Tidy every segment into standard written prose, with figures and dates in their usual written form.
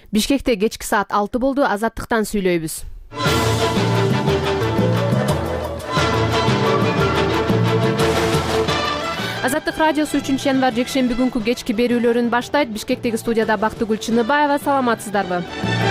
Бишкекте кечки саат 6 болду. Азаттыктан сүйлөйбүз. Азаттык радиосу 3-январь жекшемби күнкү кечки берүүлөрүн баштайт. Бишкектеги студияда Бактыгүл Чыныбаева. Саламатсыздарбы?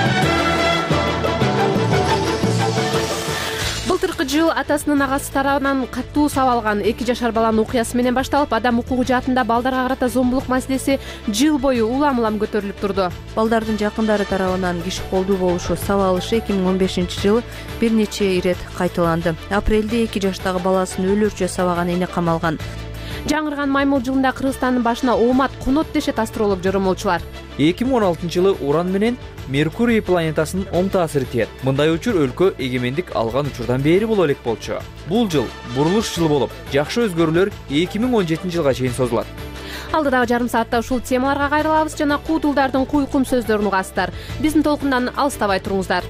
Былтыркы жыл атасынын агасы тарабынан катуу сабалган 2 жашар баланын окуясы менен башталып, адам укугу жаатында балдарга карата зомбулук маселеси жыл бою улам-улам көтөрүлүп турду. Балдардын жакындары тарабынан киши колдуу болушу сабалышы 2015-жылы бир нече ирет кайталанды. Апрелде 2 жаштагы баласын өлүрчө сабаган эне камалган. Жаңырган маймыл жылында Кыргызстандын башына оомат конот дешет астролог жоромолчулар. 2016-жылы Уран менен Меркурий планетасынын оң таасири тиет. Мындай учур өлкө эгемендик алган учурдан бери боло элек болчу. Бул жыл бурулуш жылы болуп, жакшы өзгөрүүлөр 2017-жылга чейин созулат. Алдыдагы жарым саатта ушул темаларга кайрылабыз жана куудулдардын куйкум сөздөрүн угасыздар. Биздин толкундан алыстабай туруңуздар.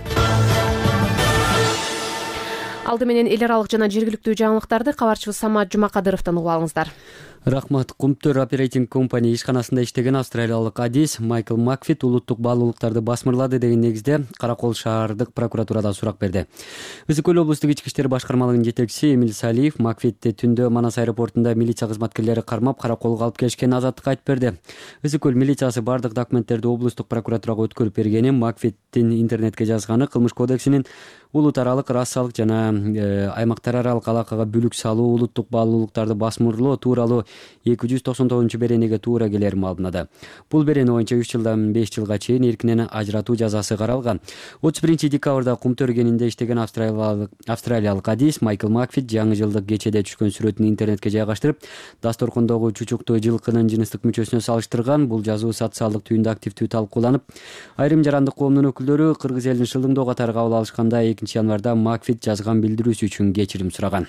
Алды менен эл аралык жана жергиликтүү жаңылыктарды кабарчыбыз Самат Жумакадыровдон угуп алыңыздар. Рахмат. Кумтөр оперейтинг компания ишканасында иштеген австралиялык адис Майкл Макфит улуттук баалуулуктарды басмырлады деген негизде Каракол шаардык прокуратурада сурак берди. Ысык-Көл облустук ички иштер башкармалыгынын жетекчиси Эмил Салиев Макфитти түндө Манас аэропортунда милиция кызматкерлери кармап Караколго алып келишкен азаттыкка айтып берди. Ысык-Көл милициясы бардык документтерди облустук прокуратурага өткөрүп бергенин, Макфиттин интернетке жазганы кылмыш кодексинин улут аралык, расалык жана аймактар аралык алакага бүлүк салуу, улуттук баалуулуктарды басмырлоо тууралуу 299-беренеге туура келер маалымнады. Бул берене боюнча 3 жылдан 5 жылга чейин эркинен ажыратуу жазасы каралган. 31-декабрда Кумтөр кенинде иштеген австралиялык адис Майкл Макфит жаңы жылдык кечеде түшкөн сүрөтүн интернетке жайгаштырып, дасторкондогу чучуктуу жылкынын жыныстык мүчөсүнө салыштырган. Бул жазуу социалдык түйүндө активдүү талкууланып, айрым жарандык коомдун өкүлдөрү Кыргыз элин шылдыңдоо катары кабыл алышканда 2-январда Макфит жазган билдирүүсү үчүн кечирим сураган.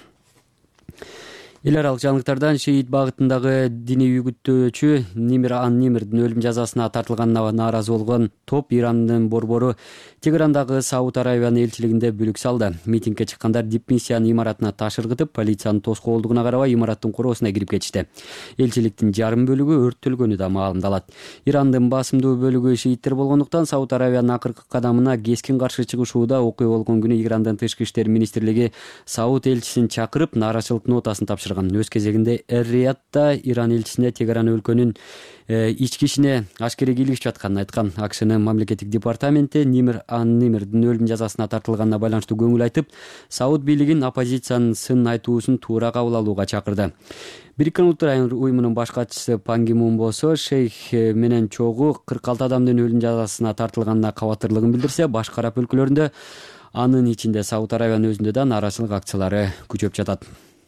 Эл аралык жаңылыктардан шиит багытындагы диний үгүттөөчү Нимир ан-Нимирдин өлүм жазасына тартылганына нааразы болгон топ Ирандын борбору Тегерандагы Сауд Арабиянын элчилигинде бүлүк салды. Митингге чыккандар дипмиссиянын имаратына таш ыргытып, полициянын тоскоолдугуна карабай имараттын короосуна кирип кетишти. Элчиликтин жарым бөлүгү өрттөлгөнү да маалымдалат. Ирандын басымдуу бөлүгү шииттер болгондуктан Сауд Арабиянын акыркы кадамына кескин каршы чыгышууда окуя болгон күнү Ирандын тышкы иштер министрлиги Сауд элчисин чакырып, нааразычылык нотасын тапшырган. Өз кезегинде Эр-Риядда Иран элчисине Тегеран өлкөнүн ички ишине ашкерей кийлигишип жатканын айткан. АКШнын мамлекеттик департаменти Нимир ан-Нимирдин өлүм жазасына тартылганына байланыштуу көңүл айтып, Сауд бийлигин оппозициянын сын айтуусун туура кабыл алууга чакырды. Бириккен Улуттар уюмунун баш катчысы Пан Ги Мун болсо шейх менен чогуу 46 адамдын өлүм жазасына тартылганына кабатырлыгын билдирсе, башка араб өлкөлөрүндө, анын ичинде Сауд Арабиянын өзүндө да нааразычылык акциялары күчөп жатат.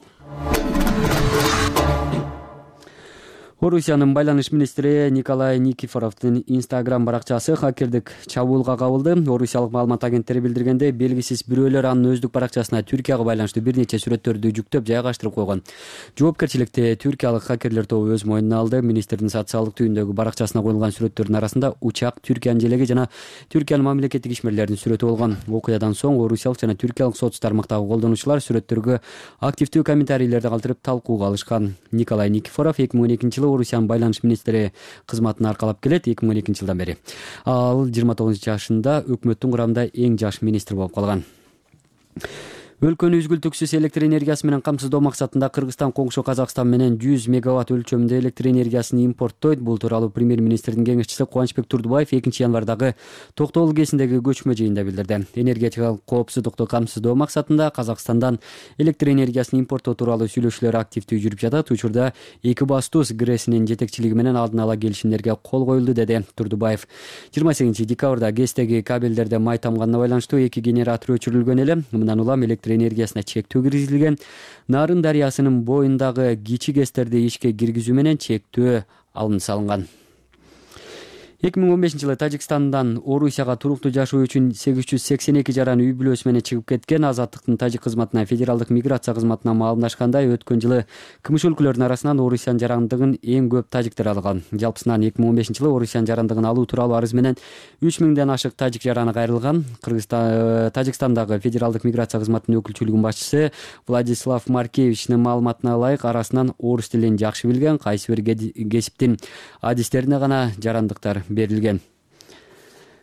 Орусиянын байланыш министри Николай Никифоровдун Instagram баракчасы хакердик чабуулга кабылды. Орусиялык маалымат агенттери билдиргенде, белгисиз бирөөлөр анын өздүк баракчасына Түркияга байланыштуу бир нече сүрөттөрдү жүктөп жайгаштырып койгон. Жоопкерчиликти түркиялык хакерлер тобу өз мойнуна алды. Министрдин социалдык түйүндөгү баракчасына коюлган сүрөттөрдүн арасында учак, Түркиянын желеги жана Түркиянын мамлекеттик ишмерлеринин сүрөтү болгон. Окуядан соң орусиялык жана түркиялык соц тармактагы колдонуучулар сүрөттөргө активдүү комментарийлерди калтырып талкууга алышкан. Николай Никифоров 2012-жылы Орусиянын байланыш министри кызматын аркалап келет. 2012-жылдан бери ал 29 жашында өкмөттүн курамында эң жаш министр болуп калган. Өлкөнү үзгүлтүксүз электр энергиясы менен камсыздоо максатында Кыргызстан коңшу Казакстан менен 100 мегаватт өлчөмүндө электр энергиясын импорттойт. Бул тууралуу премьер-министрдин кеңешчиси Кубанычбек Турдубаев 2-январдагы Токтогул ГЭСиндеги көчмө жыйында билдирди. Энергетикалык коопсуздукту камсыздоо максатында Казакстандан электр энергиясын импорттоо тууралуу сүйлөшүүлөр активдүү жүрүп жатат. Учурда эки бастуус ГРЭСинин жетекчилиги менен алдын ала келишимдерге кол коюлду, деди Турдубаев. 28-декабрда ГЭСтеги кабелдерде май тамганына байланыштуу 2 генератор өчүрүлгөн эле. Мындан улам электр энергиясына чектөө киргизилген. Нарын дарыясынын боюндагы кичи ГЭСтерди ишке киргизүү менен чектөө алым салынган. 2015-жылы Тажикстандан Орусияга туруктуу жашоо үчүн 882 жаран үй бүлөсү менен чыгып кеткен. Азаттыктын тажик кызматына, федералдык миграция кызматына маалымдашкандай, өткөн жылы кымыш өлкөлөрүнүн арасынан Орусиянын жарандыгын эң көп тажиктер алган. Жалпысынан 2015-жылы Орусиянын жарандыгын алуу тууралуу арыз менен 3000ден ашык тажик жараны кайрылган. Тажикстандагы федералдык миграция кызматынын өкүлчүлүгүнүн башчысы Владислав Маркевичтин маалыматына ылайык, арасынан орус тилин жакшы билген, кайсы бир кесиптин адистерине гана жарандыктар берилген.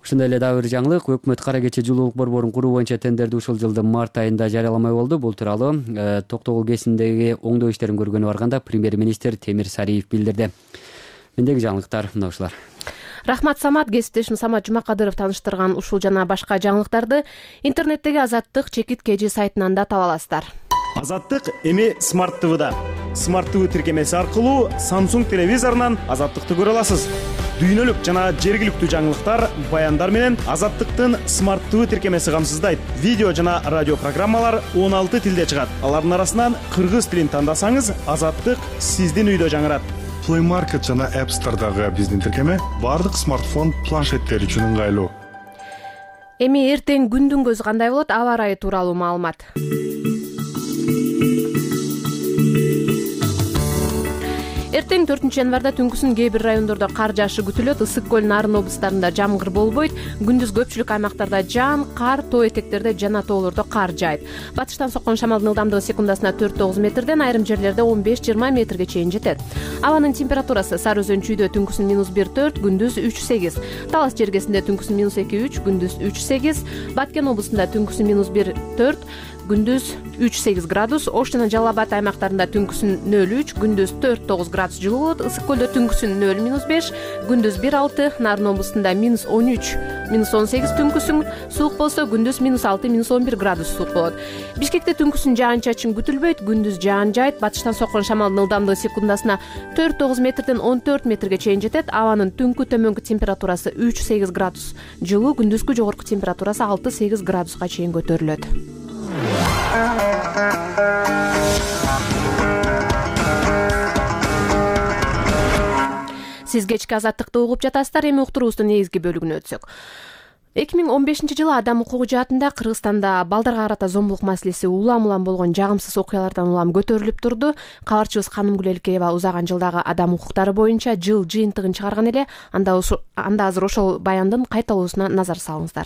Ошондой эле дагы бир жаңылык, өкмөт кара кече жылуулук борборун куруу боюнча тендерди ушул жылдын март айында жарыяламай болду. Бул тууралуу Токтогул КСиндеги оңдоо иштерин көргөнү барганда премьер-министр Темир Сариев билдирди. Мендеги жаңылыктар мына ушулар. Рахмат Самат. Кесиптешим Самат Жумакадыров таныштырган ушул жана башка жаңылыктарды интернеттеги Азаттык чекит кежи сайтынан да таба аласыздар. Азаттык эми Смарт ТВда. Смарт ТВ тиркемеси аркылуу Samsung телевизорунан Азаттыкты көрө аласыз. Дүйнөлүк жана жергиликтүү жаңылыктар, баяндар менен Азаттыктын Смарт ТВ тиркемеси камсыздайт. Видео жана радио программалар 16 тилде чыгат. Алардын арасынан кыргыз тилин тандасаңыз, Азаттык сиздин үйдө жаңырат. Play Market жана App Store'дагы биздин тиркеме бардык смартфон планшеттер үчүн ыңгайлуу. Эми эртең күндүн көзү кандай болот? Аба ырайы тууралуу маалымат. Эртең 4-январда түнкүсүн кээ бир райондордо кар жаашы күтүлөт. Ысык көл, Нарын облустарында жамгыр болбойт. Күндүз көпчүлүк аймактарда жаан, кар, тоо этектерде жана тоолордо кар жаайт. Батыштан соккон шамалдын ылдамдыгы секундасына 4-9 метрден, айрым жерлерде 15-20 метрге чейин жетет. Абанын температурасы: Сары Өзөн чүйдө түнкүсүн -1-4, күндүз 3-8. Талас жергесинде түнкүсүн -2-3, күндүз 3-8. Баткен облусунда түнкүсүн -1-4, күндүз 3-8 градус. Ош жана Жалал Абад аймактарында түнкүсүн 0-3, күндүз 4-9 градус жылуу болот. Ысык көлдө түнкүсүн 0-5, күндүз 1-6. Нарын облусунда -13, -18 түнкүсүн суук болсо, күндүз -6, -11 градус суук болот. Бишкекте түнкүсүн жаан-чачын күтүлбөйт, күндүз жаан жаайт. Батыштан соккон шамалдын ылдамдыгы секундасына 4-9 метрден 14 метрге чейин жетет. Абанын түнкү төмөнкү температурасы 3-8 градус жылуу, күндүзгү жогорку температурасы 6-8 градуска чейин көтөрүлөт. Сиз кечки Азаттыкты угуп жатасыздар. Эми уктуруубуздун негизги бөлүгүнө өтсөк. 2015-жылы адам укугу жаатында Кыргызстанда балдарга карата зомбулук маселеси улам болгон жагымсыз окуялардан улам көтөрүлүп турду. Кабарчыбыз Канымгүл Элкеева узаган жылдагы адам укуктары боюнча жыл жыйынтыгын чыгарган эле. Анда азыр ошол баяндын кайталоосуна назар салыңыздар.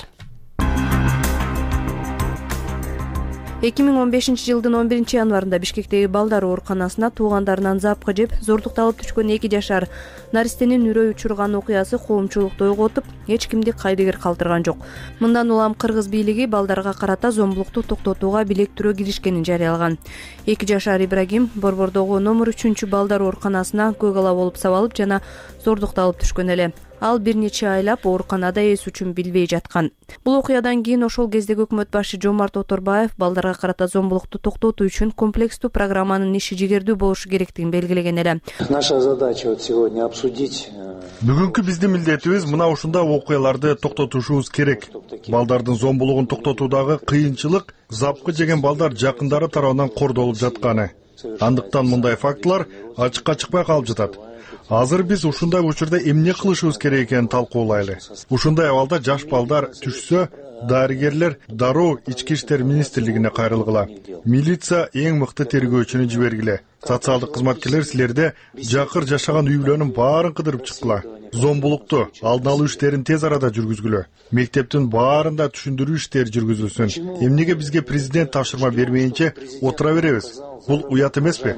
2015-жылдын 11-январында Бишкектеги балдар ооруканасына туугандарынан запкы жеп, зордукталып түшкөн 2 жашар наристенин үрөй учурган окуясы коомчулукту ойготуп, эч кимди кайдыгер калтырган жок. Мындан улам Кыргыз бийлиги балдарга карата зомбулукту токтотууга билектирүү киришкенин жарыялаган. 2 жашар Ибрагим Борбордогу номер 3 балдар ооруканасына көк ала болуп сабалып жана зордукталып түшкөн эле. Ал бир нече айлап ооруканада эс үчүн билбей жаткан. Бул окуядан кийин ошол кездеги өкмөт башы Жомарт Оторбаев балдарга карата зомбулукту токтотуу үчүн комплекстүү программанын иши жигердүү болушу керектигин белгилеген эле. Наша задача вот сегодня обсудить. Бүгүнкү биздин милдетибиз мына ушундай окуяларды токтотушубуз керек. Балдардын зомбулугун токтотуудагы кыйынчылык запкы жеген балдар жакындары тарабынан кордолуп жатканы. Андыктан мындай фактылар ачыкка чыкпай калып жатат. Азыр биз ушундай учурда эмне кылышыбыз керек экенин талкуулайлы. Ушундай абалда жаш балдар түшсө, дарыгерлер дароо Ички иштер министрлигине кайрылгыла. Милиция эң мыкты тергөөчүнү жибергиле. Социалдык кызматкерлер силерде жакыр жашаган үй бүлөнүн баарын кыдырып чыккыла. Зомбулукту алдын алуу иштерин тез арада жүргүзгүлө. Мектептин баарында түшүндүрүү иштери жүргүзүлсүн. Эмнеге бизге президент тапшырма бермейинче отура беребиз? Бул уят эмеспи?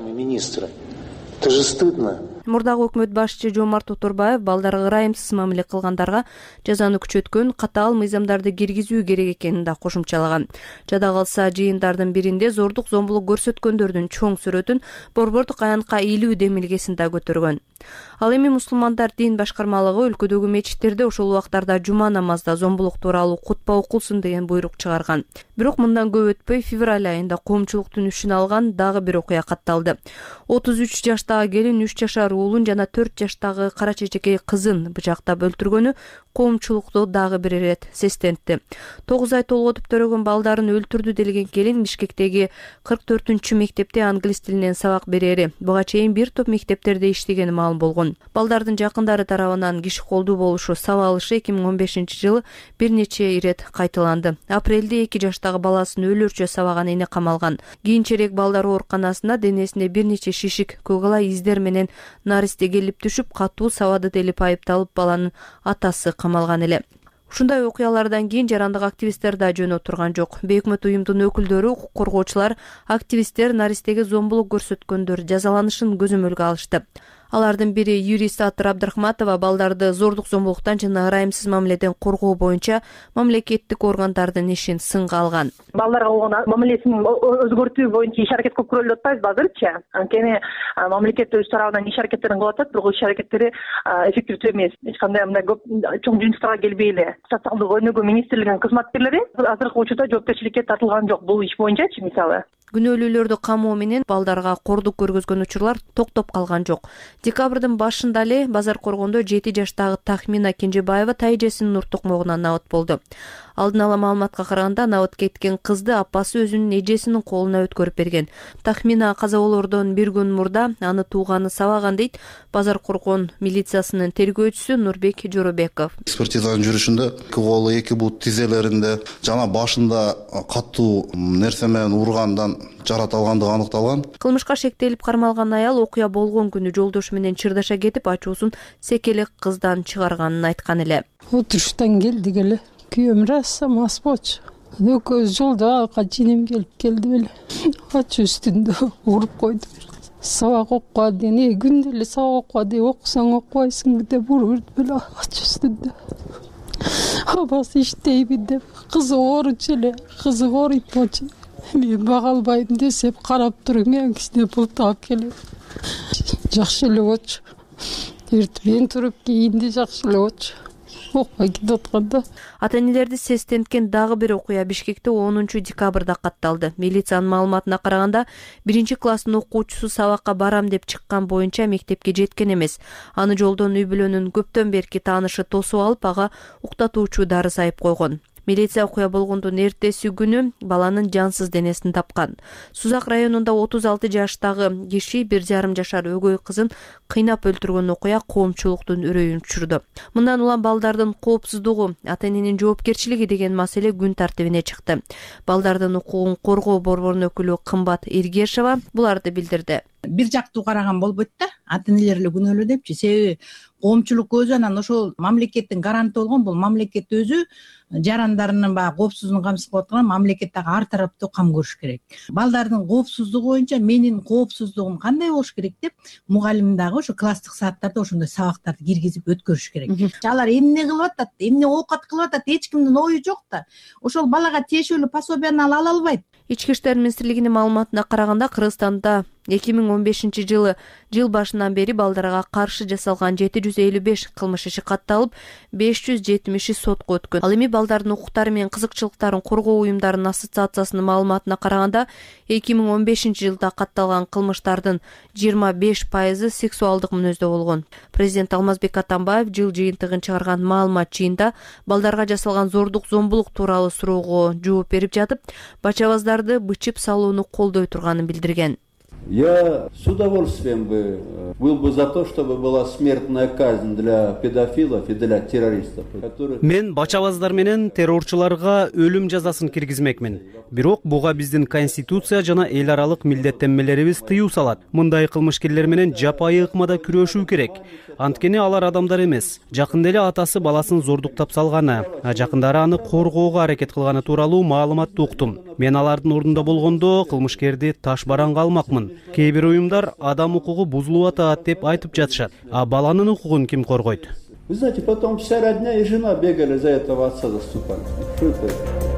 Это же стыдно. Мурдагы өкмөт башчы Жомарт Оторбаев балдарга ырайымсыз мамиле кылгандарга жазаны күчөткөн катаал мыйзамдарды киргизүү керек экенин да кошумчалаган. Жада калса жыйындардын биринде зордук зомбулук көрсөткөндөрдүн чоң сүрөтүн Борбордук аянтка ийлүү демилгесин да көтөргөн. Ал эми мусулмандар дин башкармалыгы өлкөдөгү мечиттерде ошол убактарда жума намазда зомбулук тууралуу кутба окулсун деген буйрук чыгарган. Бирок мындан көп өтпөй февраль айында коомчулуктун үчүн алган дагы бир окуя катталды. 33 жаштагы келин 3 жашар уулун жана 4 жаштагы кара чечекей кызын бычактап өлтүргөнү коомчулукту дагы бир ирет сестентти. 9 ай толготуп төрөгөн балдарын өлтүрдү делген келин Бишкектеги 44-чү мектепте англис тилинен сабак берери. Буга чейин бир топ мектептерде иштегени маалым болгон. Балдардын жакындары тарабынан киши колдуу болушу сабалышы 2015-жылы бир нече ирет кайталанды. Апрелде 2 жаштагы баласын өлөрчө сабаган эне камалган. Кийинчерээк балдар ооруканасына денесинде бир нече шишик, көгала издер менен наристе келип түшүп, катуу сабады делип айыпталып баланын атасы камалган эле. Ушундай окуялардан кийин жарандык активисттер да жөн отурган жок. Бейөкмөт уюмдун өкүлдөрү, укук коргоочулар, активисттер наристеге зомбулук көрсөткөндөр жазаланышын көзөмөлгө алышты. Алардын бири юрист Атыр Абдрахматова балдарды зордук зомбулуктан жана ырайымсыз мамиледен коргоо боюнча мамлекеттик органдардын ишин сынга алган. Балдарга болгон мамилесин өзгөртүү боюнча иш аракет көп көрүлүп атпайбызбы азырчы? Анткени мамлекет өз тарабынан иш аракеттерин кылып атат, бирок иш аракеттери эффективдүү эмес. Эч кандай мындай көп чоң жыйынтыктарга келбей эле. Социалдык өнүгүү министрлигинин кызматкерлери азыркы учурда жоопкерчиликке тартылган жок бул иш боюнчачы мисалы. Күнөөлүүлөрдү камоо менен балдарга кордук көргөзгөн учурлар токтоп калган жок. Декабрдын башында эле Базар Коргондо 7 жаштагы Тахмина Кенжебаева тайжесинин нур токмогунан набыт болду. Алдын ала маалыматка караганда набыт кеткен кызды апасы өзүнүн эжесинин колуна өткөрүп берген. Тахмина каза болоордон бир күн мурда аны тууганы сабаган дейт Базар Коргон милициясынын тергөөчүсү Нурбек Жоробеков. Экспертизанын жүрүшүндө 2 колу 2 бут тизелеринде жана башында катуу нерсе менен ургандан жарат алгандыгы аныкталган. Кылмышка шектелип кармалган аял окуя болгон күнү жолдошу менен чырдаша кетип, ачуусун секелек кыздан чыгарганын айткан эле. Отуруштан келдик эле. Күйөөм рассам ас болчу. Экөөбүз жолдо качинем келди беле. Ачуу үстүндө уруп койду. Сабак окуга дейин, күндө эле сабак окуга дейин, окусаң окубайсың деп уруп беле ачуу үстүндө. Абасы иштейбин деп, кызы ооруч эле, кызы ооруйт болчу. Мен бага албайм десеп карап туруп, мен кичине пул таап келем. Жакшы эле болчу. Эртең туруп кийинди жакшы эле болчу. Окуя кетип атканда. Ата-энелерди сестенткен дагы бир окуя Бишкекте 10 декабрда катталды. Милициянын маалыматына караганда, 1-класстын окуучусу сабакка барам деп чыккан боюнча мектепке жеткен эмес. Аны жолдон үй бүлөнүн көптөн берки таанышы тосуп алып, ага уктатуучу дары сайып койгон. Милиция окуя болгондун эртеси күнү баланын жансыз денесин тапкан. Сузак районунда 36 жаштагы киши 1,5 жашар өгөй кызын кыйнап өлтүргөн окуя коомчулуктун үрөйүн учурду. Мындан улам балдардын коопсуздугу, ата-эненин жоопкерчилиги деген маселе күн тартибине чыкты. Балдардын укугун коргоо борборунун өкүлү Кымбат Эргешова буларды билдирди. Бир жактуу караган болбойт да, ата-энелер эле күнөөлүү депчи. Себеби коомчулук өзү анан ошол мамлекеттин гаранты болгон, бул мамлекет өзү жарандарынын баягы коопсуздугун камсыз кылып аткан, мамлекет дагы ар тараптуу кам көрүш керек. Балдардын коопсуздугу боюнча менин коопсуздугум кандай болуш керек деп мугалим дагы ошо класстык сааттарда ошондой сабактарды киргизип өткөрүш керек. Алар эмне кылып атат, эмне оокат кылып атат, эч кимдин ою жок да. Ошол балага тиешелүү пособияны ала албайт. Ички иштер министрлигинин маалыматына караганда, Кыргызстанда 2015 жыл башынан бери балдарга каршы жасалган 755 кылмыш иши катталып, 570 сотко өткөн. Ал эми балдардын укуктары менен кызыкчылыктарын коргоо уюмдарынын ассоциациясынын маалыматына караганда, 2015 жылда катталган кылмыштардын 25% сексуалдык мүнөздө болгон. Президент Алмазбек Атамбаев жыл жыйынтыгын чыгарган маалымат жыйында балдарга жасалган зордук зомбулук тууралуу суроого жооп берип жатып, бачабаздарды бычып салууну колдой турганын билдирген. Я с удовольствием был бы за то, чтобы была смертная казнь для педофилов и для террористов. Мен бачабаздар менен террорчуларга өлүм жазасын киргизмекмин. Бирок буга биздин конституция жана эл аралык милдеттенмелерибиз тыюу салат. Мындай кылмышкерлер менен жапайы ыкмада күрөшүү керек. Анткени алар адамдар эмес. Жакында эле атасы баласын зордуктап салганы, жакындары аны коргоого аракет кылганы тууралуу маалыматты уктум. Мен алардын ордунда болгондо кылмышкерди таш баранга алмакмын. Кээ бир уюмдар адам укугу бузулуп атат деп айтып жатышат. А баланын укугун ким коргойт? Вы знаете, потом вся родня и жена бегали за этого отца заступать. Что это?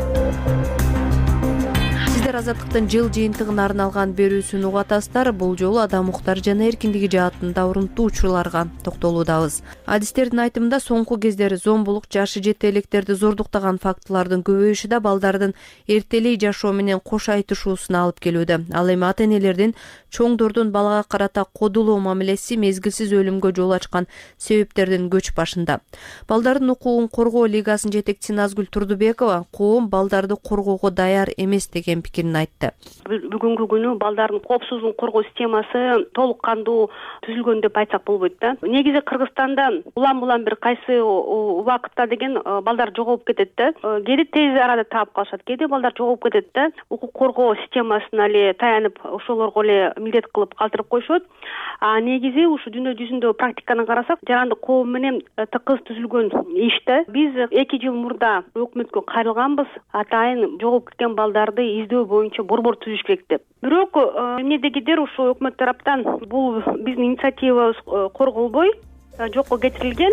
Азаттыктын жыл жыйынтыгына арналган берүүсүн угуп атасыздар. Бул жолу адам укуктары жана эркиндиги жаатында урунттуу учурларга токтолуудабыз. Адистердин айтымында соңку кездери зомбулук, жашы жете электерди зордуктаган фактылардын көбөйүшү да балдардын эртелей жашоо менен кош айтышуусуна алып келүүдө. Ал эми ата-энелердин чоңдордун балага карата кодулоо мамилеси мезгилсиз өлүмгө жол ачкан себептердин көч башында. Балдардын укугун коргоо лигасынын жетекчиси Назгүл Турдубекова коом балдарды коргоого даяр эмес деген пикирин айтты. Бүгүнкү күнү балдардын коопсуздугун коргоо системасы толук кандуу түзүлгөн деп айтсак болбойт да. Негизи Кыргызстанда улам бир кайсы убакытта деген балдар жоголуп кетет да. Кээде тез арада таап калышат, кээде балдар жоголуп кетет да. Укук коргоо системасына эле таянып, ошолорго эле милдет кылып калтырып коюшот. А негизи ушу дүйнө жүзүндө практиканы карасак, жарандык коом менен тыкыз түзүлгөн иште биз 2 жыл мурда өкмөткө кайрылганбыз. Атайын жоголуп кеткен балдарды издөө боюнча борбор түзүш керек деп. Бирок эмнедегидир ушул өкмөт тараптан бул биздин инициативабыз корголбой жокко кетирилген.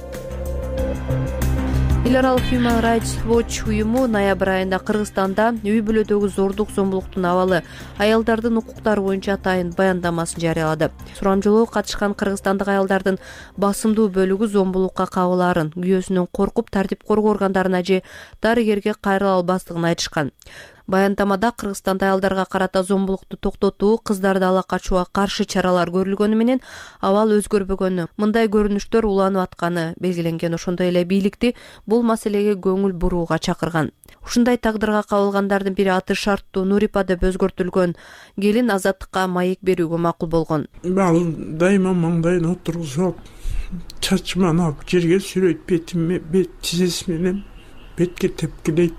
Эл аралык Human Rights Watch уюму ноябрь айында Кыргызстанда үй бүлөдөгү зордук зомбулуктун абалы, аялдардын укуктары боюнча атайын баяндамасын жарыялады. Сурамжылоого катышкан кыргызстандык аялдардын басымдуу бөлүгү зомбулукка кабылаарын, күйөөсүнөн коркуп тартип коргоо органдарына же дарыгерге кайрыла албастыгын айтышкан. Баяндамада Кыргызстанда аялдарга карата зомбулукту токтотуу, кыздарды ала качууга каршы чаралар көрүлгөнү менен абал өзгөрбөгөнү, мындай көрүнүштөр уланып атканы белгиленген. Ошондой эле бийликти бул маселеге көңүл бурууга чакырган. Ушундай тагдырга кабылгандардын бири аты шарттуу Нурипа деп өзгөртүлгөн келин Азаттыкка маек берүүгө макул болгон. Дайыма маңдайына отургузуп, чачыман алып жерге сүрөйт, бет тизеси менен бетке тепкилейт.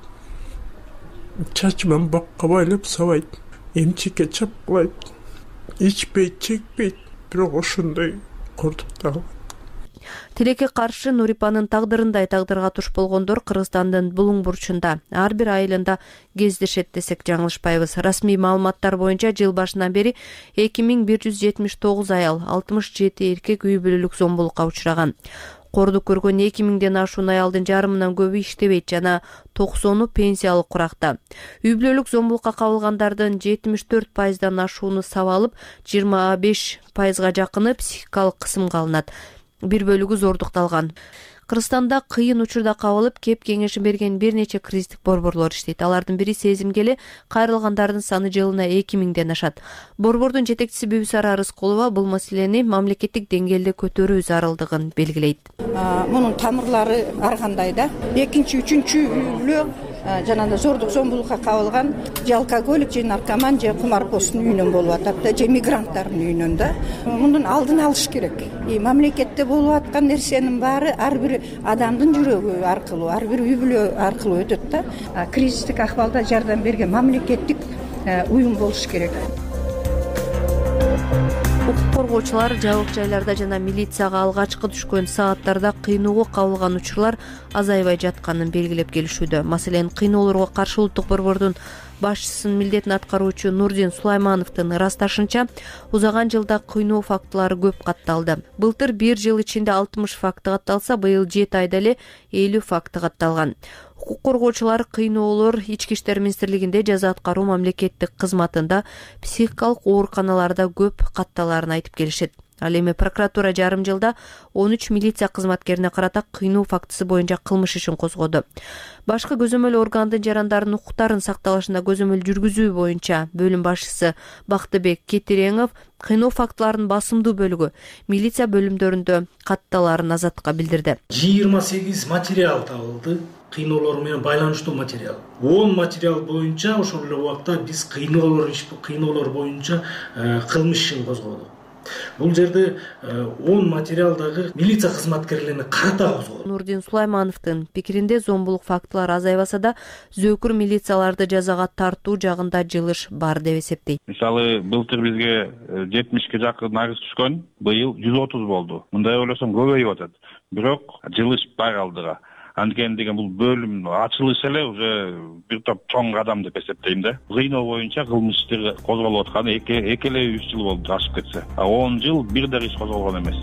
Чачыман бакка байлап сабайт, эмчекке чапкылайт, ичпейт, чекпейт, бирок ошондой кордукта калат. Тилекке каршы Нурипанын тагдырындай тагдырга туш болгондор Кыргызстандын булуң бурчунда ар бир айылында кездешет десек жаңылышпайбыз. Расмий маалыматтар боюнча жыл башынан бери 2179 аял, 67 эркек үй бүлөлүк зомбулукка учураган. Кордук көргөн 2000ден ашуун аялдын жарымынан көбү иштебейт жана 90-у пенсиялык куракта. Үй бүлөлүк зомбулукка кабылгандардын 74%дан ашууну сабалып, 25%га жакыны психикалык кысымга алынат. Бир бөлүгү зордукталган. Кыргызстанда кыйын учурда кабылып, кеп кеңешин берген бир нече кризистик борборлор иштейт. Алардын бири Сезимгеле, кайрылгандардын саны жылына 2000ден ашат. Борбордун жетекчиси Бүбүсара Арыскулова бул маселени мамлекеттик деңгээлде көтөрүү зарылдыгын белгилейт. Мунун тамырлары ар кандай да. Экинчи, үчүнчү үй бүлө жанагы зордук зомбулукка кабылган же алкоголик, же наркоман, же кумарпоздун үйүнөн болуп атат да, же мигранттардын үйүнөн да. Мунун алдын алыш керек. Мамлекетте болуп аткан нерсенин баары ар бир адамдын жүрөгү аркылуу, ар бир үй бүлө аркылуу өтөт да. Кризистик акыбалда жардам берген мамлекеттик уюм болуш керек. Укук коргоочулар жабык жайларда жана милицияга алгачкы түшкөн сааттарда кыйноого кабылган учурлар азайбай жатканын белгилеп келишүүдө. Маселен, кыйноолорго каршы улуттук борбордун башчысынын милдетин аткаруучу Нурдин Сулаймановдун ырасташынча, узаган жылда кыйноо фактылары көп катталды. Былтыр бир жыл ичинде 60 факты катталса, быйыл 7 айда эле 50 факты катталган. Укук коргоочулар кыйноолор Ички иштер министрлигинде жаза аткаруу мамлекеттик кызматында психикалык ооруканаларда көп катталарын айтып келишет. Ал эми прокуратура жарым жылда 13 милиция кызматкерине карата кыйноо фактысы боюнча кылмыш ишин козгоду. Башкы көзөмөл органдын жарандардын укуктарын сакталышына көзөмөл жүргүзүү боюнча бөлүм башчысы Бактыбек Кетиреңов кыйноо фактыларынын басымдуу бөлүгү милиция бөлүмдөрүндө катталарын Азаттыкка билдирди. 28 материал табылды. Кыйноолор менен байланыштуу материал. 10 материал боюнча ошол эле убакта биз кыйноолор боюнча кылмыш ишин козгодук. Бул жерде 10 материалдагы милиция кызматкерлерине карата козгоду. Нурдин Сулаймановдун пикиринде зомбулук фактылары азайбаса да, зөөкүр милицияларды жазага тартуу жагында жылыш бар деп эсептейт. Мисалы, былтыр бизге 70ке жакын арыз түшкөн, быйыл 130 болду. Мындай ойлосом көбөйүп атат. Бирок жылыш бар алдыга. Анткени деген бул бөлүм ачылыш эле уже бир топ чоң кадам деп эсептейм да. Кыйноо боюнча кылмыш иштер козголуп атканы эки эле 3 жыл болду ашып кетсе. 10 жыл бир да иш козголгон эмес.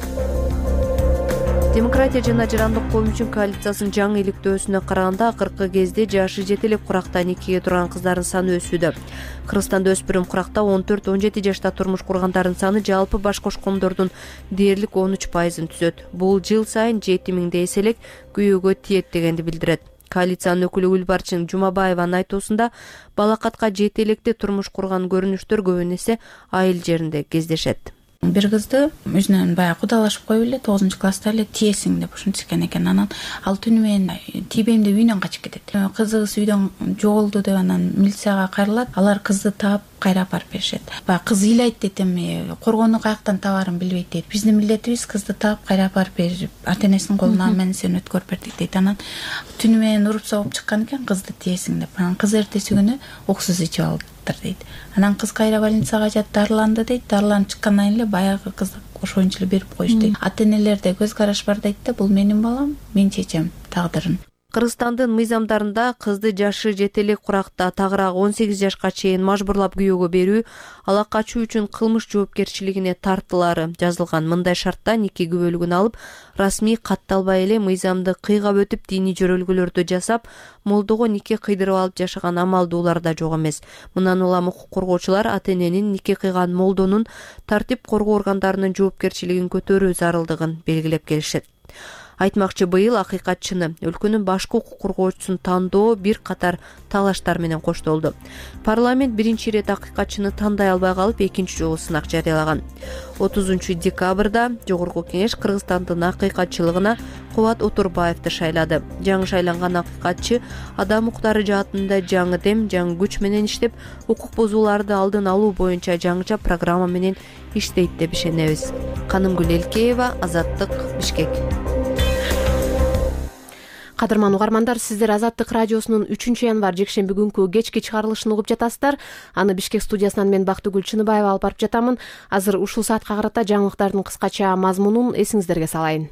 Демократия жана жарандык коом үчүн коалициясынын жаңы иликтөөсүнө караганда акыркы кезде жашы жете элек куракта никеге турган кыздардын саны өсүүдө. Кыргызстанда өспүрүм куракта 14-17 жашта турмуш кургандардын саны жалпы баш кошкондордун дээрлик 13%-ын түзөт. Бул жыл сайын 7000 эселек күйөөгө тиет дегенди билдирет. Коалициянын өкүлү Гүлбарчын Жумабаеванын айтуусунда балакатка жете электе турмуш курган көрүнүштөр көбүн эсе айыл жеринде кездешет. Бир кызды өзүнөн баягы кудалашып коюп эле 9-класста эле тиесиң деп ушинтишкен экен. Анан ал түнү менен тийбейм деп үйүнөн качып кетет. Кызыбыз үйдөн жоголду деп анан милицияга кайрылат. Алар кызды таап кайра апарып беришет. Баягы кыз ыйлайт дейт, эми коргоону каяктан табаарын билбейт дейт. Биздин милдетибиз кызды таап кайра апарып берип, ата-энесинин колуна мен сени өткөрүп бердик дейт. Анан түнү менен уруп согуп чыккан экен, кызды тиесиң деп. Анан кыз эртеси күнү уксуз ичип алыптыр дейт. Анан кыз кайра больницага жатып дарыланды дейт. Дарыланып чыккандан кийин эле баягы кызды ошоюнчу эле берип коюшту дейт. Ата-энелерде көз караш бар дейт да, бул менин балам, мен чечем тагдырын. Кыргызстандын мыйзамдарында кызды жашы жете элек куракта тагыраак 18 жашка чейин мажбурлап күйөөгө берүү, ала качуу үчүн кылмыш жоопкерчилигине тартылары жазылган. Мындай шартта нике күбөлүгүн алып, расмий катталбай эле мыйзамды кыйгап өтүп диний жөрөлгөлөрдү жасап, молдого нике кыйдырып алып жашаган амалдуулар да жок эмес. Мындан улам укук коргоочулар ата-эненин нике кыйган молдонун тартип коргоо органдарынын жоопкерчилигин көтөрүү зарылдыгын белгилеп келишет. Айтмакчы, быйыл акыйкатчыны, өлкөнүн башкы укук коргоочусун тандоо бир катар талаштар менен коштолду. Парламент биринчи ирет акыйкатчыны тандай албай калып, экинчи жолу сынак жарыялаган. 30 декабрда Жогорку Кеңеш Кыргызстандын акыйкатчылыгына Кубат Отурбаевди шайлады. Жаңы шайланган акыйкатчы адам укуктары жаатында жаңы дем, жаңы күч менен иштеп, укук бузууларды алдын алуу боюнча жаңыча программа менен иштейт деп ишенебиз. Канымгүл Элкеева, Азаттык, Бишкек. Кадырман угармандар, сиздер Азаттык радиосунун 3-январь жекшемби күнкү кечки чыгарылышын угуп жатасыздар. Аны Бишкек студиясынан мен Бактыгүл Чыныбаева алып барып жатамын. Азыр ушул саатка карата жаңылыктардын кыскача мазмунун эсиңиздерге салайын.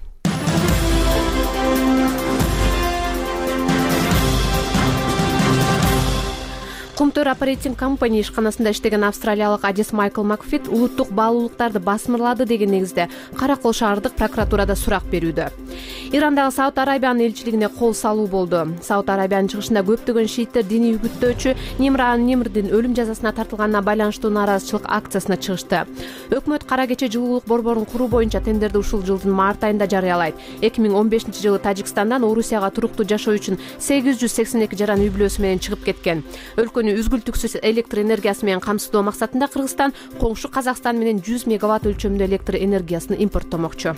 Кумтөр Operating Company ишканасында иштеген австралиялык адис Майкл Макфит улуттук баалуулуктарды басмырлады деген негизде Каракол шаардык прокуратурада сурак берүүдө. Ирандагы Сауд Арабиянын элчилигине кол салуу болду. Сауд Арабиянын чыгышында көптөгөн шииттер диний үгүттөөчү Нимран Нимрдин өлүм жазасына тартылганына байланыштуу нааразычылык акциясына чыгышты. Өкмөт Кара кече жылуулук борборун куруу боюнча тендерди ушул жылдын март айында жарыялайт. 2015-жылы Тажикстандан Орусияга туруктуу жашоо үчүн 882 жаран үй бүлөсү менен чыгып кеткен. Өлкөнү үзгүлтүксүз электр энергиясы менен камсыздоо максатында Кыргызстан коңшу Казакстан менен 100 мегаватт өлчөмдө электр энергиясын импорттомокчу.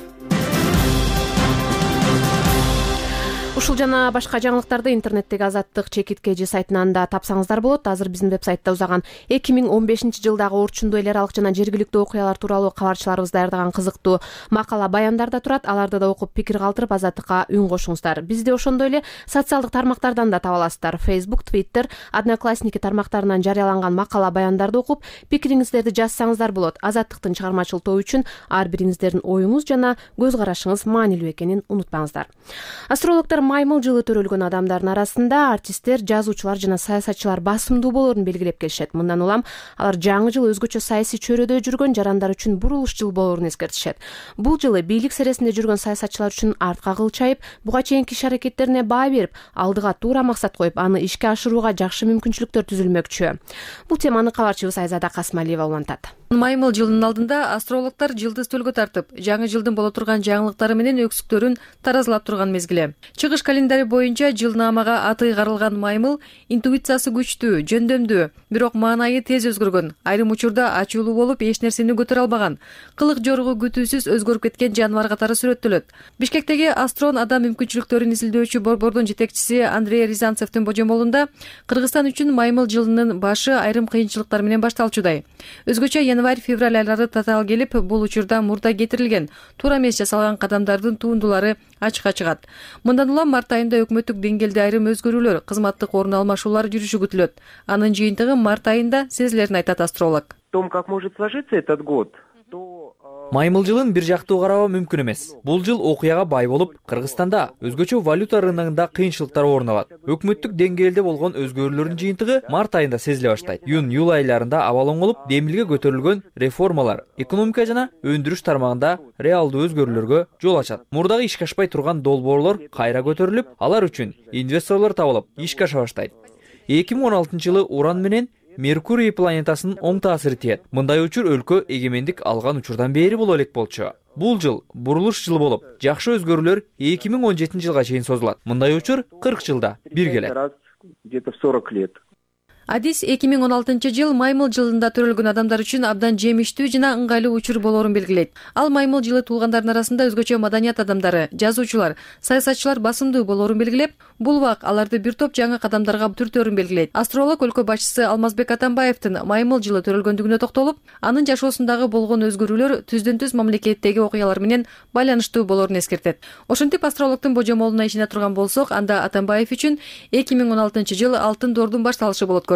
Ушул жана башка жаңылыктарды интернеттеги Азаттык ЧКТ сайтынан да тапсаңыздар болот. Азыр биздин веб-сайтта узаган 2015-жылдагы орчундуу эл аралык жана жергиликтүү окуялар тууралуу кабарчыларыбыз даярдаган кызыктуу макала баяндар да турат. Аларды да окуп пикир калтырып Азаттыкка үн кошуңуздар. Бизди ошондой эле социалдык тармактардан да таба аласыздар. Facebook, Twitter, Одноклассники тармактарынан жарыяланган макала баяндарды окуп, пикириңиздерди жазсаңыздар болот. Азаттыктын чыгармачыл тобу үчүн ар бириңиздердин оюңуз жана көз карашыңыз маанилүү экенин унутпаңыздар. Астрологдор маймыл жылы төрөлгөн адамдардын арасында артисттер, жазуучулар жана саясатчылар басымдуу болоорун белгилеп келишет. Мындан улам алар жаңы жыл өзгөчө саясий чөйрөдө жүргөн жарандар үчүн бурулуш жыл болоорун эскертишет. Бул жылы бийлик сересинде жүргөн саясатчылар үчүн артка кыл чайып, буга чейинки иш аракеттерине баа берип, алдыга туура максат коюп, аны ишке ашырууга жакшы мүмкүнчүлүктөр түзүлмөкчү. Бул теманы кабарчыбыз Айзада Касмалиева улантат. Маймыл жылдын алдында астрологдор жылды стөлгө тартып, жаңы жылдын боло турган жаңылыктары менен өксүктөрүн таразылап турган мезгили. Чыгыш календари боюнча жылнаамага аты ыйгарылган маймыл интуициясы күчтүү, жөндөмдүү, бирок маанайы тез өзгөргөн, айрым учурда ачуулуу болуп, эч нерсени көтөрө албаган, кылык жоругу күтүүсүз өзгөрүп кеткен жаныбар катары сүрөттөлөт. Бишкектеги Астрон адам мүмкүнчүлүктөрүн изилдөөчү борбордун жетекчиси Андрей Рязанцевдин божомолунда Кыргызстан үчүн маймыл жылынын башы айрым кыйынчылыктар менен башталчудай. Өзгөчө январь-февраль айлары татаал келип, бул учурда мурда кетирилген, туура эмес жасалган кадамдардын туундулары ачыкка чыгат. Мындан улам март айында өкмөттүк деңгээлде айрым өзгөрүүлөр, кызматтык орун алмашуулар жүрүшү күтүлөт. Анын жыйынтыгы март айында сезилерин айтат астролог. Том, как может сложиться этот год, Маймыл жылын бир жактуу кароо мүмкүн эмес. Бул жыл окуяга бай болуп, Кыргызстанда өзгөчө валюта рыногунда кыйынчылыктар орун алат. Өкмөттүк деңгээлде болгон өзгөрүүлөрдүн жыйынтыгы март айында сезиле баштайт. Июнь-июль айларында абал оңолуп, демилге көтөрүлгөн реформалар экономика жана өндүрүш тармагында реалдуу өзгөрүүлөргө жол ачат. Мурдагы ишке ашпай турган долбоорлор кайра көтөрүлүп, алар үчүн инвесторлор табылып, ишке аша баштайт. 2016-жылы Уран менен Меркурий планетасынын оң таасири тиет. Мындай учур өлкө эгемендик алган учурдан бери боло элек болчу. Бул жыл бурулуш жылы болуп, жакшы өзгөрүүлөр 2017-жылга чейин созулат. Мындай учур 40 жылда бир келет. Где-то в 40 лет. Адис 2016-жыл маймыл жылында төрөлгөн адамдар үчүн абдан жемиштүү жана ыңгайлуу учур болоорун белгилейт. Ал маймыл жылы туулгандардын арасында өзгөчө маданият адамдары, жазуучулар, саясатчылар басымдуу болоорун белгилеп, бул убак аларды бир топ жаңы кадамдарга түртөөрүн белгилейт. Астролог өлкө башчысы Алмазбек Атамбаевдин маймыл жылы төрөлгөндүгүнө токтолуп, анын жашоосундагы болгон өзгөрүүлөр түздөн-түз мамлекеттеги окуялар менен байланыштуу болоорун эскертет. Ошентип астрологдун божомолуна ишене турган болсок, анда Атамбаев үчүн 2016-жыл алтын доордун башталышы болот көрүнөт.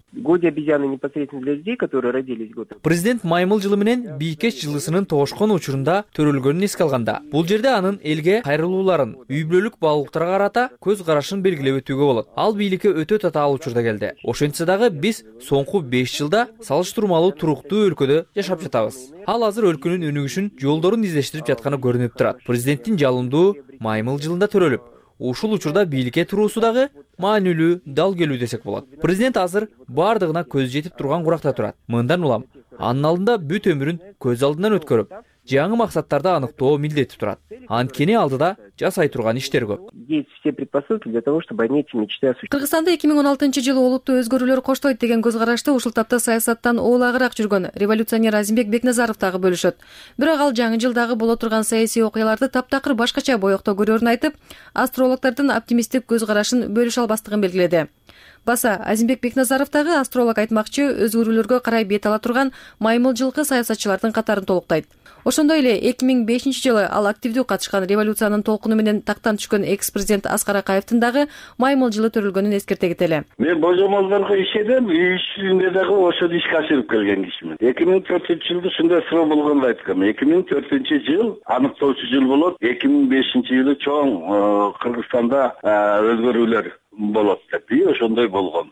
Годе обезьяны непосредственно для людей, которые родились год. Президент маймыл жылы менен бийкеч жылысынын тоошкон учурунда төрөлгөнүн эске алганда, бул жерде анын элге кайрылууларын, үй бүлөлүк баалуулуктарга карата көз карашын белгилеп өтүүгө болот. Ал бийликке өтө татаал учурда келди. Ошентсе дагы биз соңку 5 жылда салыштырмалуу туруктуу өлкөдө жашап жатабыз. Ал азыр өлкөнүн өнүгүшүн, жолдорун издештирип жатканы көрүнүп турат. Президенттин жалындуу маймыл жылында төрөлүп, ушул учурда бийликке туруусу дагы маанилүү дал келүү десек болот. Президент азыр бардыгына көз жетип турган куракта турат. Мындан улам анын алдында бүт өмүрүн көз алдынан өткөрүп, жаңы максаттарды аныктоо милдети турат. Анткени алдыда жасай турган иштер көп. Есть все предпосылки для того, чтобы они эти мечты осуществить. Кыргызстанда 2016-жылы олуттуу өзгөрүүлөр коштойт деген көз карашты ушул тапта саясаттан оолагыраак жүргөн революционер Азимбек Бекназаров дагы бөлүшөт. Бирок ал жаңы жылдагы боло турган саясий окуяларды таптакыр башкача боекто көрөрүн айтып, астрологдордун оптимисттик көз карашын бөлүшө албастыгын белгиледи. Баса Азимбек Бекназаров дагы астролог айтмакчы өзгөрүүлөргө карай бет ала турган маймыл жылкы саясатчылардын катарын толуктайт. Ошондой эле 2005-жылы ал активдүү катышкан революциянын толкуну менен тактан түшкөн экс-президент Аскар Акаевдин дагы маймыл жылы төрөлгөнүн эскерте кетели. Мен божомолдорго ишенем, ишинде дагы ошол ишке ашырып келген кишимин. 2004-жылды ушундай суроо болгондо айткам. 2004-жыл аныктоочу жыл болот. 2005-жылы чоң Кыргызстанда өзгөрүүлөр болот деп. Ошондой болгон.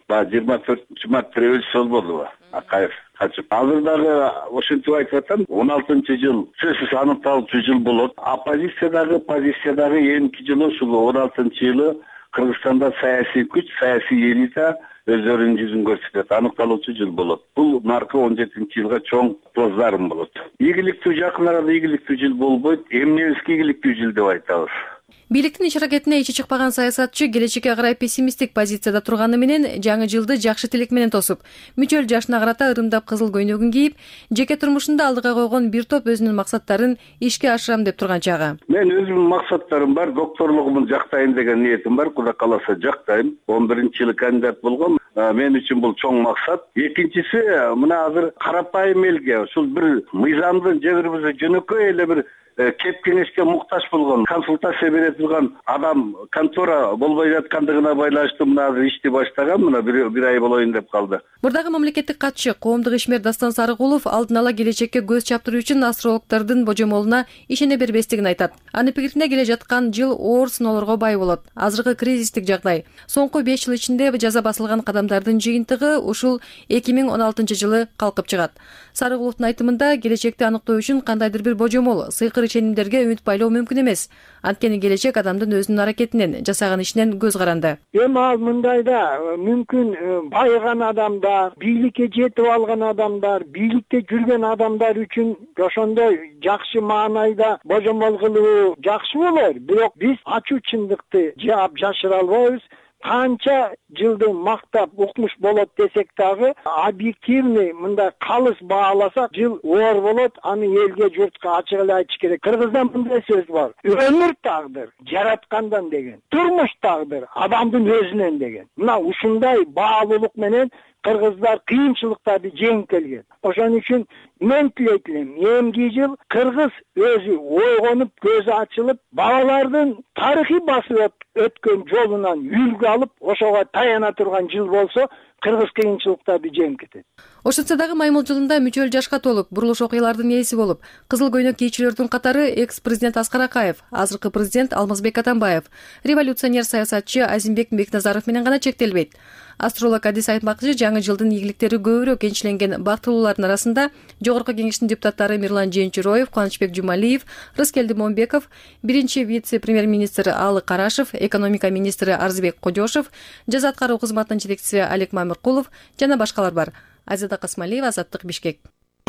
24-март революция болду. Акаев качып. Азыр дагы ошентип айтып атам, 16-жыл сөзсүз аныкталуучу жыл болот. Оппозициядагы, позициядагы эми жылы ушул 16-жылы Кыргызстанда саясий күч, саясий элита өздөрүнүн жүзүн көрсөтөт. Аныкталуучу жыл болот. Бул наркы 17-жылга чоң плаздарм болот. Ийгиликтүү жакын арада ийгиликтүү жыл болбойт. Эмнебизге ийгиликтүү жыл деп айтабыз. Бийликтин иш аракетине ичи чыкпаган саясатчы келечекке карай пессимисттик позицияда турганы менен жаңы жылды жакшы тилек менен тосуп, мүчөл жашына карата ырымдап кызыл көйнөгүн кийип, жеке турмушунда алдыга койгон бир топ өзүнүн максаттарын ишке ашырам деп турган чагы. Мен өзүмдүн максаттарым бар, докторлугумду жактайын деген ниетим бар, Кудай кааласа жактайм. 11-жылы кандидат болгом. Мен үчүн бул чоң максат. Экинчиси, мына азыр карапайым элге ушул бир мыйзамдын же бир жөнөкөй эле бир кеп кеңешке муктаж болгон, консультация бере турган адам контора болбой жаткандыгына байланыштуу мына азыр ишти баштаган, мына бир ай болоюн деп калды. Мурдагы мамлекеттик катчы, коомдук ишмер Дастан Сарыгулов алдын ала келечекке көз чаптыруу үчүн астрологдордун божомолуна ишене бербестигин айтат. Анын пикирине келе жаткан жыл оор сыноолорго бай болот. Азыркы кризистик жагдай, соңку 5 жыл ичинде жаза басылган кадамдардын жыйынтыгы ушул 2016-жылы калкып чыгат. Сарыгуловдун айтымында келечекти аныктоо үчүн кандайдыр бир божомол, сыйкыр ишенимдерге үмүт байлоо мүмкүн эмес. Анткени келечек адамдын өзүнүн аракетинен, жасаган ишинен көз каранды. Эми ал мындайда мүмкүн байыган адамдар, бийликке жетип алган адамдар, бийликте жүргөн адамдар үчүн ошондой жакшы маанайда божомол кылуу жакшы болор. Бирок биз ачуу чындыкты жаап жашыра албайбыз. Канча жылды мактап укмуш болот десек дагы, объективный мындай калыс бааласак, жыл оор болот, аны элге, журтка ачык эле айтыш керек. Кыргызда мындай сөз бар: өмүр тагдыр жараткандан деген, турмуш тагдыр адамдын өзүнөн деген. Мына ушундай баалуулук менен кыргыздар кыйынчылыктарды жеңип келген. Ошон үчүн мен тилейт элем, эмки жыл кыргыз өзү ойгонуп, көзү ачылып, балалардын тарыхый басып өткөн жолунан үлгү алып, ошого таяна турган жыл болсо, кыргыз кыйынчылыктарды жеңип кетет. Ошентсе дагы маймыл жылында мүчөл жашка толуп, бурулуш окуялардын ээси болуп, кызыл көйнөк кийүүчүлөрдүн катары экс-президент Аскар Акаев, азыркы президент Алмазбек Атамбаев, революционер саясатчы Азимбек Бекназаров менен гана чектелбейт. Астролог Адис айтмакчы, жаңы жылдын ийгиликтери көбүрөөк энчиленген бактылуулардын арасында Жогорку Кеңештин депутаттары Мирлан Жээнчироев, Кубанычбек Жумалиев, Рыскелди Момбеков, биринчи вице-премьер-министр Алы Карашев, экономика министри Арзыбек Кодёшев, жаза аткаруу кызматынын жетекчиси Алек Мамыркулов жана башкалар бар. Азида Касмалиева, Азаттык, Бишкек.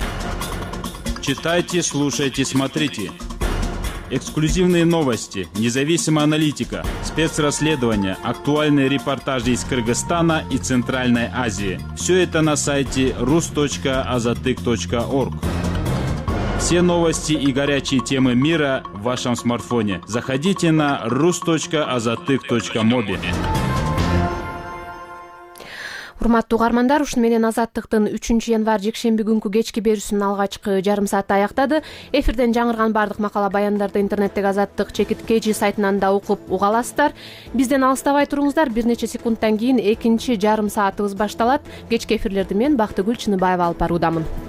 Читайте, слушайте, смотрите. Эксклюзивные новости, независимая аналитика, спецрасследования, актуальные репортажи из Кыргызстана и Центральной Азии. Все это на сайте rus.azatyk.org. Все новости и горячие темы мира в вашем смартфоне. Заходите на rus.azatyk.mobi. урматтуу угармандар, ушуну менен Азаттыктын 3-январь жекшемби күнкү кечки берүүсүнүн алгачкы жарым сааты аяктады. Эфирден жаңырган баардык макала баяндарды интернеттеги Азаттык /KG сайтынан да окуп уга аласыздар. Бизден алыстабай туруңуздар. Бир нече секундтан кийин экинчи жарым саатыбыз башталат. Кечки эфирлерди мен Бактыгүл Чыныбаева алып баруудамын.